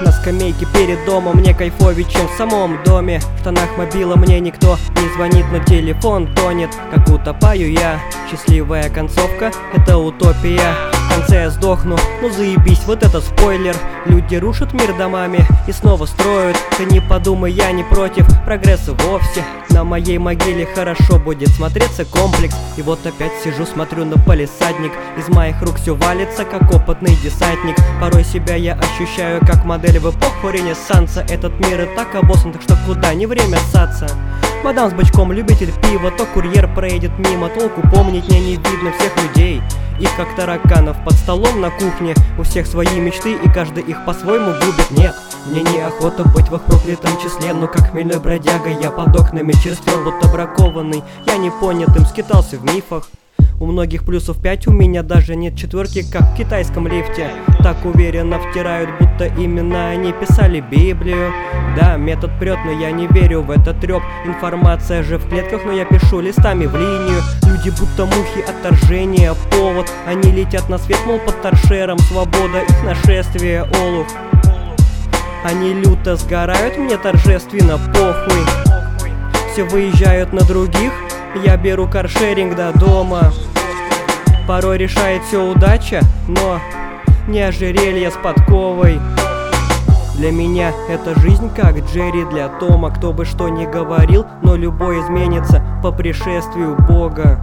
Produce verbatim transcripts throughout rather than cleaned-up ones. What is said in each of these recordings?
На скамейке перед домом мне кайфовее, чем в самом доме. В штанах мобила мне никто не звонит, но телефон тонет, как утопаю я. Счастливая концовка — это утопия. В конце я сдохну, ну заебись, вот это спойлер. Люди рушат мир домами и снова строят. Ты не подумай, я не против прогресса вовсе. На моей могиле хорошо будет смотреться комплекс. И вот опять сижу, смотрю на палисадник. Из моих рук все валится, как опытный десантник. Порой себя я ощущаю, как модель в эпоху ренессанса. Этот мир и так обоссан, так что куда не время ссаться. Мадам с бычком, любитель пива, то курьер проедет мимо. Толку помнить мне не видно всех людей. Их как тараканов под столом на кухне. У всех свои мечты, и каждый их по-своему губит. Нет, мне неохота быть в их проклятом числе. Но как хмельной бродяга я под окнами черствел, будто бракованный. Я непонятым скитался в мифах. У многих плюсов пять, у меня даже нет четверки, как в китайском лифте. Так уверенно втирают, будто именно они писали Библию. Да, метод прет, но я не верю в этот треп. Информация же в клетках, но я пишу листами в линию. Люди будто мухи, отторжения, повод. Они летят на свет, мол, под торшером. Свобода, их нашествие, олух. Они люто сгорают, мне торжественно похуй. Все выезжают на других, я беру каршеринг до дома. Порой решает все удача, но не ожерелье с подковой. Для меня эта жизнь как Джерри для Тома. Кто бы что ни говорил, но любой изменится по пришествию Бога.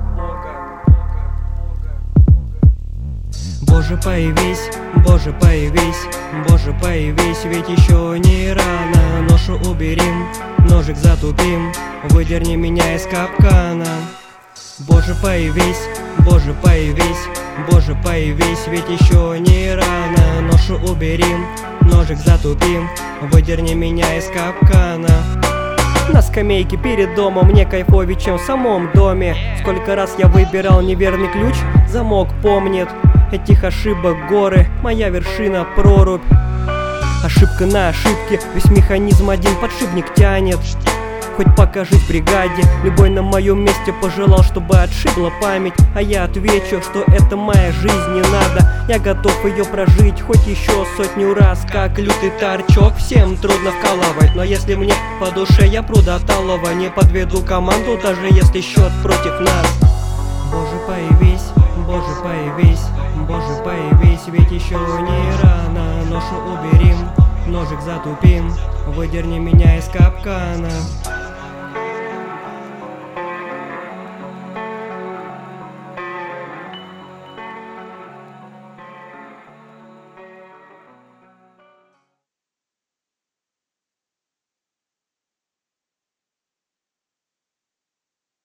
Боже, появись, Боже, появись, Боже, появись, ведь еще не рано. Ношу уберем, ножик затупим, выдерни меня из капкана. Боже, появись, Боже, появись, Боже, появись, ведь еще не рано. Ношу уберем, ножик затупим, выдерни меня из капкана. На скамейке перед домом мне кайфовее, чем в самом доме. Сколько раз я выбирал неверный ключ, замок помнит. Этих ошибок горы, моя вершина прорубь. Ошибка на ошибке, весь механизм один подшипник тянет. Хоть покажись бригаде, любой на моем месте пожелал, чтобы отшибла память. А я отвечу, что это моя жизнь, не надо. Я готов ее прожить хоть еще сотню раз. Как лютый торчок, всем трудно вкалывать. Но если мне по душе, я пру до талого. Не подведу команду, даже если счет против нас. Боже, появись, Боже, появись, Боже, появись, ведь еще не рано. Ношу уберем, ножик затупим, выдерни меня из капкана.